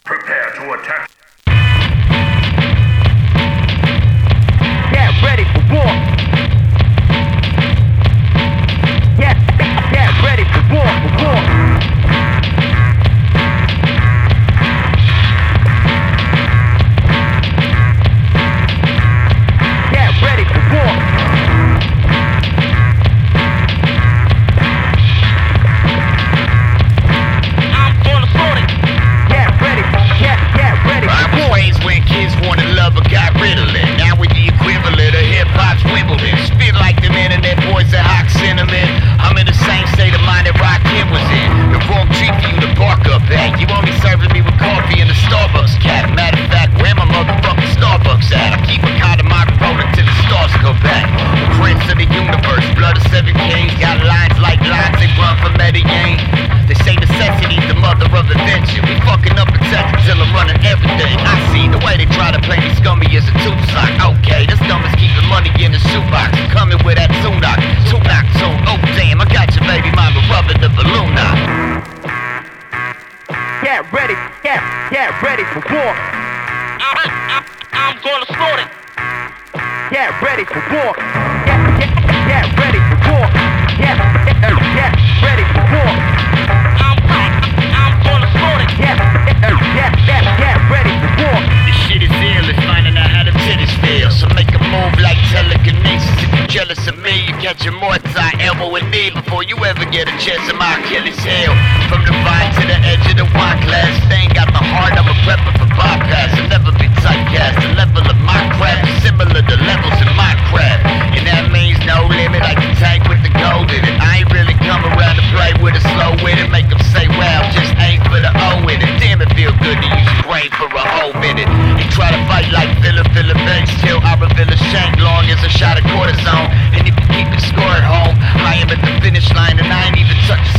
Prepare to attack. Get ready for war. Get ready for war. Get ready for war. I'm gonna sort it. Get ready for I was war. raised when kids wanted love but got rid of it. Now we the equivalent of hip-hop's Wimbledon. Spit like them internet boys at Hawk Cinnamon. I'm in the same state of mind that Rakim was in. The wrong tree for you to bark up at. You only serving me with coffee in the Starbucks cap. Matter of fact, where my motherfucking Starbucks at? I keep a kind of my rolling till the stars go back. The prince of the universe, blood of 7 kings. Got lines like lines they run from Medellin. They say necessity's the mother of invention. We fucking up and second till I'm running everything. I see the way they try to play me scummy as a tube sock. Okay, this dumb is keeping money in the shoebox. Coming with that two-knock, tune. Oh damn, I got your baby mama rubbing the balloon now. Get ready for war. I'm gonna sort it. Get ready for war. Get ready for war. Get ready for war. I'm gonna sort it. Get ready for war. This shit is ill, it's finding out how the titties feel. So make a move like telekinesis. If you're jealous of me, you catch your Mortai, elbow and knee before you ever get a chance of my Achilles heel. From the vine to the edge of the wine glass, they ain't got the heart, I'm a prepper for bypass. I'll never be typecast, the level of my craft is similar to levels in my craft. And that means no limit, like the tank with the gold in it. I ain't really come around to play with it, slow with it. Make them say, wow, just aim for the O in it. Damn, it feel good to use your brain for a whole minute. They try to fight like Philip Banks till I reveal a shank long as a shot of cortisone. And if you keep it score at home, I am at the finish line and I ain't even touched